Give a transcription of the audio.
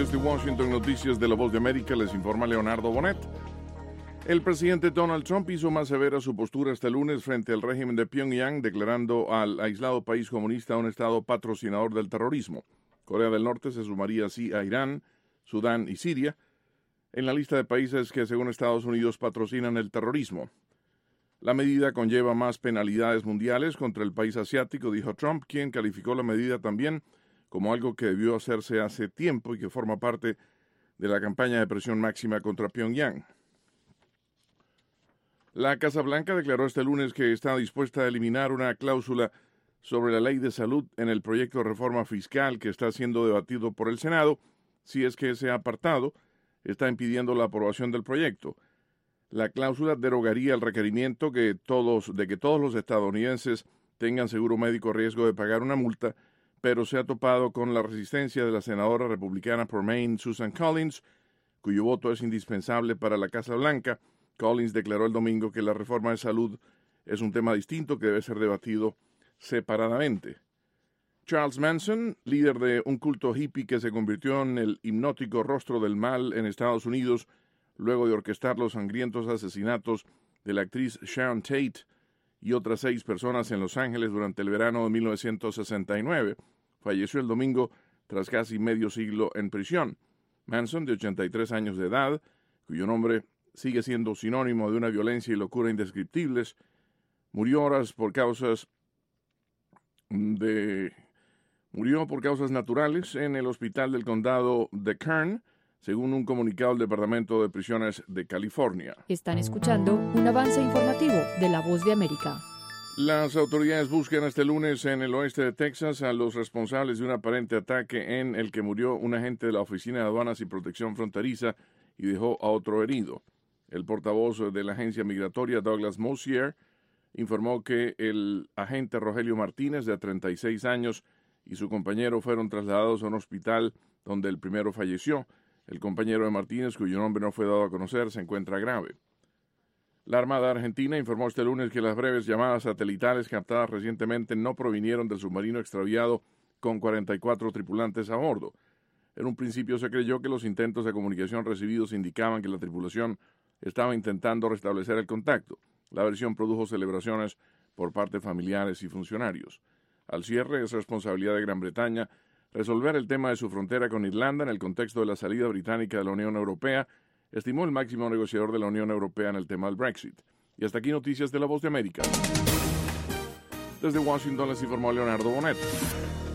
Desde Washington, Noticias de la Voz de América, les informa Leonardo Bonet. El presidente Donald Trump hizo más severa su postura este lunes frente al régimen de Pyongyang, declarando al aislado país comunista un estado patrocinador del terrorismo. Corea del Norte se sumaría así a Irán, Sudán y Siria en la lista de países que, según Estados Unidos, patrocinan el terrorismo. La medida conlleva más penalidades mundiales contra el país asiático, dijo Trump, quien calificó la medida también como algo que debió hacerse hace tiempo y que forma parte de la campaña de presión máxima contra Pyongyang. La Casa Blanca declaró este lunes que está dispuesta a eliminar una cláusula sobre la ley de salud en el proyecto de reforma fiscal que está siendo debatido por el Senado, si es que ese apartado está impidiendo la aprobación del proyecto. La cláusula derogaría el requerimiento de que todos los estadounidenses tengan seguro médico a riesgo de pagar una multa, pero se ha topado con la resistencia de la senadora republicana por Maine, Susan Collins, cuyo voto es indispensable para la Casa Blanca. Collins declaró el domingo que la reforma de salud es un tema distinto que debe ser debatido separadamente. Charles Manson, líder de un culto hippie que se convirtió en el hipnótico rostro del mal en Estados Unidos, luego de orquestar los sangrientos asesinatos de la actriz Sharon Tate y otras 6 personas en Los Ángeles durante el verano de 1969, falleció el domingo tras casi medio siglo en prisión. Manson, de 83 años de edad, cuyo nombre sigue siendo sinónimo de una violencia y locura indescriptibles, murió por causas naturales en el hospital del condado de Kern, según un comunicado del Departamento de Prisiones de California. Están escuchando un avance informativo de La Voz de América. Las autoridades buscan este lunes en el oeste de Texas a los responsables de un aparente ataque en el que murió un agente de la Oficina de Aduanas y Protección Fronteriza y dejó a otro herido. El portavoz de la agencia migratoria, Douglas Mosier, informó que el agente Rogelio Martínez, de 36 años, y su compañero fueron trasladados a un hospital donde el primero falleció. El compañero de Martínez, cuyo nombre no fue dado a conocer, se encuentra grave. La Armada Argentina informó este lunes que las breves llamadas satelitales captadas recientemente no provinieron del submarino extraviado con 44 tripulantes a bordo. En un principio se creyó que los intentos de comunicación recibidos indicaban que la tripulación estaba intentando restablecer el contacto. La versión produjo celebraciones por parte de familiares y funcionarios. Al cierre, es responsabilidad de Gran Bretaña resolver el tema de su frontera con Irlanda en el contexto de la salida británica de la Unión Europea, estimó el máximo negociador de la Unión Europea en el tema del Brexit. Y hasta aquí noticias de La Voz de América. Desde Washington les informó Leonardo Bonet.